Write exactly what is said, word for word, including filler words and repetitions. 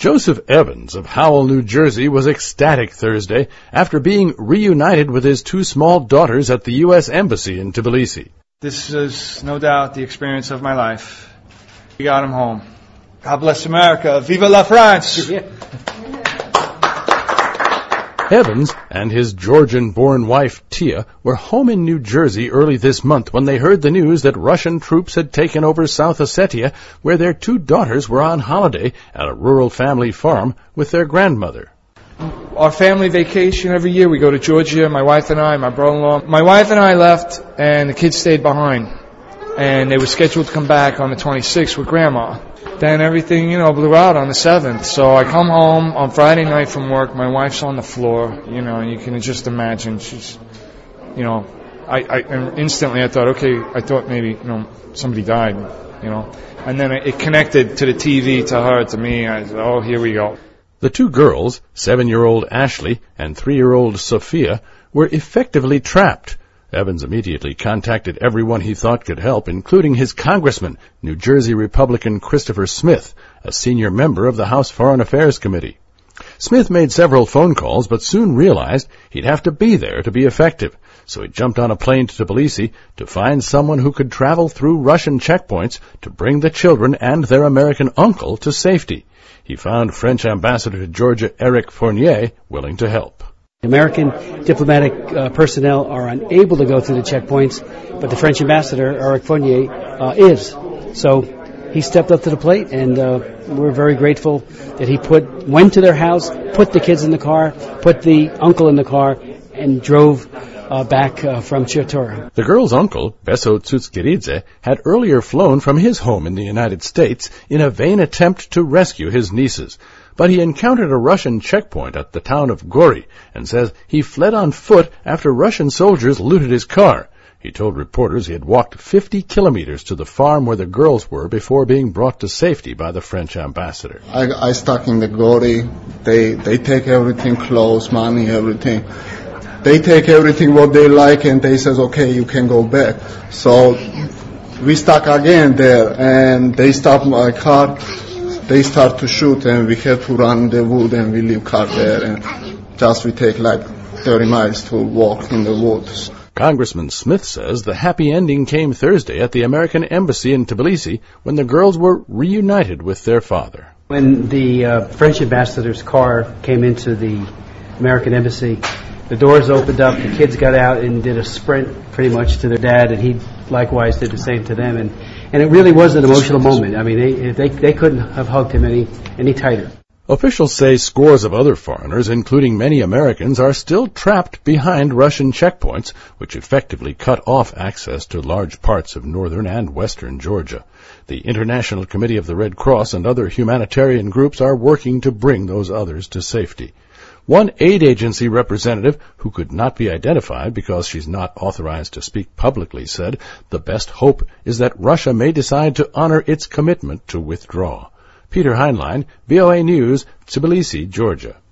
Joseph Evans of Howell, New Jersey, was ecstatic Thursday after being reunited with his two small daughters at the U S Embassy in Tbilisi. This is no doubt the experience of my life. We got them home. God bless America. Viva la France! Yeah. Evans and his Georgian-born wife, Tia, were home in New Jersey early this month when they heard the news that Russian troops had taken over South Ossetia, where their two daughters were on holiday at a rural family farm with their grandmother. Our family vacation every year, we go to Georgia, my wife and I, my brother-in-law. My wife and I left, and the kids stayed behind. And they were scheduled to come back on the twenty-sixth with Grandma. Then everything, you know, blew out on the seventh. So I come home on Friday night from work. My wife's on the floor, you know, and you can just imagine she's, you know, I, I and instantly I thought, okay, I thought maybe, you know, somebody died, you know. And then it connected to the T V, to her, to me. I said, oh, here we go. The two girls, seven-year-old Ashley and three-year-old Sophia, were effectively trapped. Evans immediately contacted everyone he thought could help, including his congressman, New Jersey Republican Christopher Smith, a senior member of the House Foreign Affairs Committee. Smith made several phone calls, but soon realized he'd have to be there to be effective, so he jumped on a plane to Tbilisi to find someone who could travel through Russian checkpoints to bring the children and their American uncle to safety. He found French Ambassador to Georgia Eric Fournier willing to help. American diplomatic uh, personnel are unable to go through the checkpoints, but the French ambassador, Eric Fournier, uh, is. So he stepped up to the plate, and uh, we're very grateful that he put went to their house, put the kids in the car, put the uncle in the car, and drove uh, back uh, from Chirtora. The girl's uncle, Beso Tsutskiridze, had earlier flown from his home in the United States in a vain attempt to rescue his nieces. But he encountered a Russian checkpoint at the town of Gori and says he fled on foot after Russian soldiers looted his car. He told reporters he had walked fifty kilometers to the farm where the girls were before being brought to safety by the French ambassador. I, I stuck in the Gori. They, they take everything, clothes, money, everything. They take everything what they like, and they says, okay, you can go back. So we stuck again there, and they stopped my car. They start to shoot, and we have to run the wood, and we leave car there, and just we take like thirty miles to walk in the woods. Congressman Smith says the happy ending came Thursday at the American Embassy in Tbilisi when the girls were reunited with their father. When the uh, French ambassador's car came into the American Embassy, the doors opened up, the kids got out and did a sprint pretty much to their dad, and he likewise did the same to them. And And it really was an emotional moment. I mean, they, they they couldn't have hugged him any any tighter. Officials say scores of other foreigners, including many Americans, are still trapped behind Russian checkpoints, which effectively cut off access to large parts of northern and western Georgia. The International Committee of the Red Cross and other humanitarian groups are working to bring those others to safety. One aid agency representative, who could not be identified because she's not authorized to speak publicly, said the best hope is that Russia may decide to honor its commitment to withdraw. Peter Heinlein, V O A News, Tbilisi, Georgia.